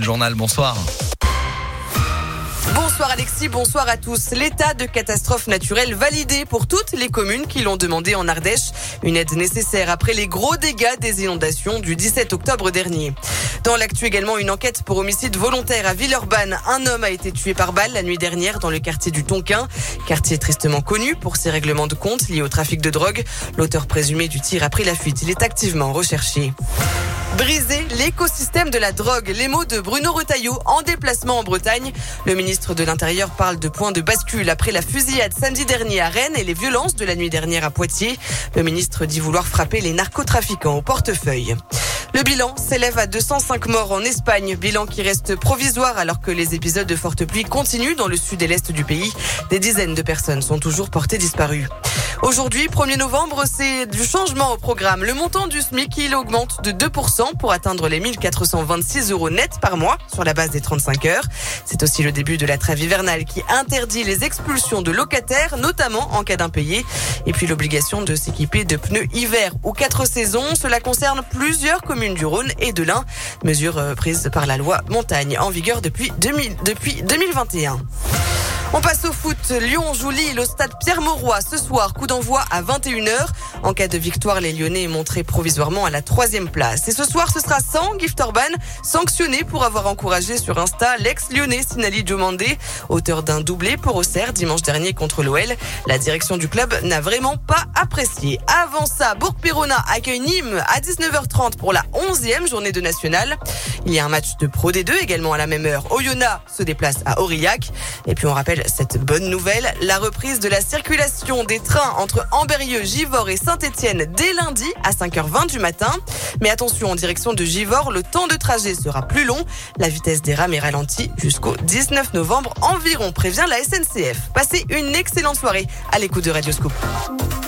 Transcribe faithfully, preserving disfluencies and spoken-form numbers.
le journal. Bonsoir. Bonsoir Alexis, bonsoir à tous. L'état de catastrophe naturelle validé pour toutes les communes qui l'ont demandé en Ardèche. Une aide nécessaire après les gros dégâts des inondations du dix-sept octobre dernier. Dans l'actu également, une enquête pour homicide volontaire à Villeurbanne. Un homme a été tué par balle la nuit dernière dans le quartier du Tonkin. Quartier tristement connu pour ses règlements de compte liés au trafic de drogue. L'auteur présumé du tir a pris la fuite. Il est activement recherché. Briser l'écosystème de la drogue. Les mots de Bruno Retailleau en déplacement en Bretagne. Le ministre de l'Intérieur parle de point de bascule après la fusillade samedi dernier à Rennes et les violences de la nuit dernière à Poitiers. Le ministre dit vouloir frapper les narcotrafiquants au portefeuille. Le bilan s'élève à deux cent cinq morts en Espagne. Bilan qui reste provisoire alors que les épisodes de forte pluie continuent dans le sud et l'est du pays. Des dizaines de personnes sont toujours portées disparues. Aujourd'hui, premier novembre, c'est du changement au programme. Le montant du SMIC, il augmente de deux pour cent pour atteindre les mille quatre cent vingt-six euros net par mois sur la base des trente-cinq heures. C'est aussi le début de la trêve hivernale qui interdit les expulsions de locataires, notamment en cas d'impayés. Et puis l'obligation de s'équiper de pneus hiver ou quatre saisons. Cela concerne plusieurs communes du Rhône et de l'Ain. Mesure prise par la loi montagne en vigueur depuis, deux mille, depuis deux mille vingt et un. On passe au foot. Lyon joue Lille au stade Pierre-Mauroy ce soir. Coup d'envoi à vingt et une heures. En cas de victoire, les Lyonnais montrés provisoirement à la troisième place. Et ce soir, ce sera sans Gift Orban, sanctionné pour avoir encouragé sur Insta l'ex-lyonnais Sinali Diomandé, auteur d'un doublé pour Auxerre dimanche dernier contre l'O L. La direction du club n'a vraiment pas apprécié. Avant ça, Bourg-Péronat accueille Nîmes à dix-neuf heures trente pour la onzième journée de nationale. Il y a un match de Pro D deux également à la même heure. Oyonnax se déplace à Aurillac. Et puis on rappelle cette bonne nouvelle, la reprise de la circulation des trains entre Ambérieu, Givors et Saint-Étienne dès lundi à cinq heures vingt du matin. Mais attention, en direction de Givors, le temps de trajet sera plus long. La vitesse des rames est ralentie jusqu'au dix-neuf novembre environ, prévient la S N C F. Passez une excellente soirée à l'écoute de Radio Scoop.